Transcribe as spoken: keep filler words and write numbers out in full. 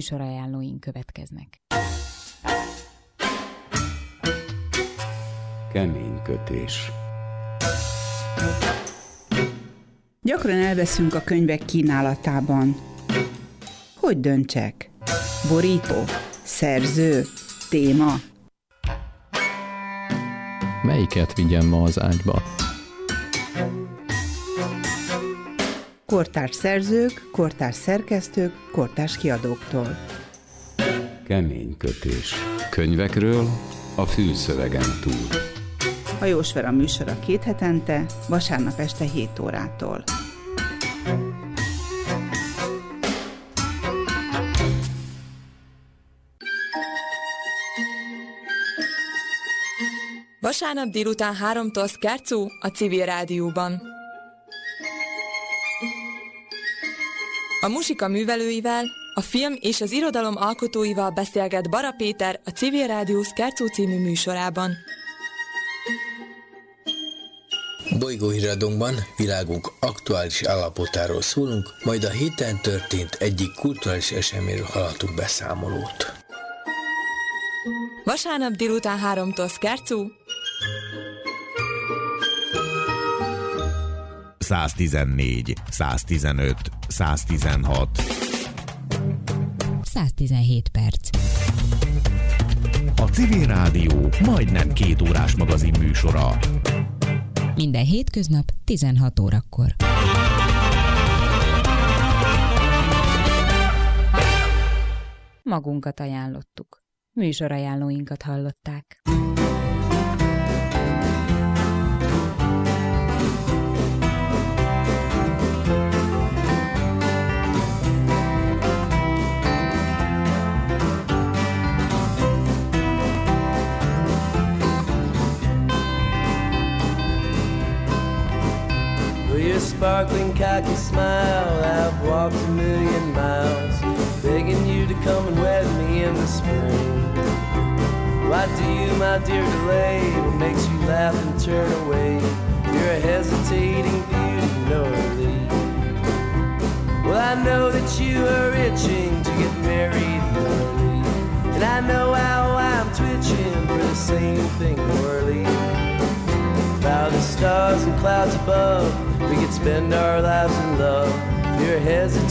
Műsorajánlóink következnek. Keménykötés. Gyakran elveszünk a könyvek kínálatában. Hogy döntsek? Borító? Szerző? Téma? Melyiket vigyem ma az ágyba? Kortárs szerzők, kortárs szerkesztők, kortárs kiadóktól. Keménykötés. Könyvekről a fülszövegen túl. Hajós Vera műsora két hetente, vasárnap este hét órától. Vasárnap délután háromtól Szkárcú a Civil Rádióban. A muzsika művelőivel, a film és az irodalom alkotóival beszélget Bara Péter a Civil Rádió Szkárcú című műsorában. Bolygóhíradónkban világunk aktuális állapotáról szólunk, majd a héten történt egyik kulturális eseményről hallhatunk beszámolót. Vasárnap délután háromtól Szkárcú. száztizennégy, száztizenöt, száztizenhat. száztizenhét perc. A Civil Rádió majdnem két órás magazin műsora. Minden hétköznap tizenhat órakor. Magunkat ajánlottuk. Műsorajánlóinkat hallották. Your sparkling cocky smile, I've walked a million miles, begging you to come and wed me in the spring. Why do you, my dear, delay? What makes you laugh and turn away? You're a hesitating beauty, Norley. Well, I know that you are itching to get married, Norley, and I know how I'm twitching for the same thing, Norley. By the stars and clouds above, we could spend our lives in love. You're hesitating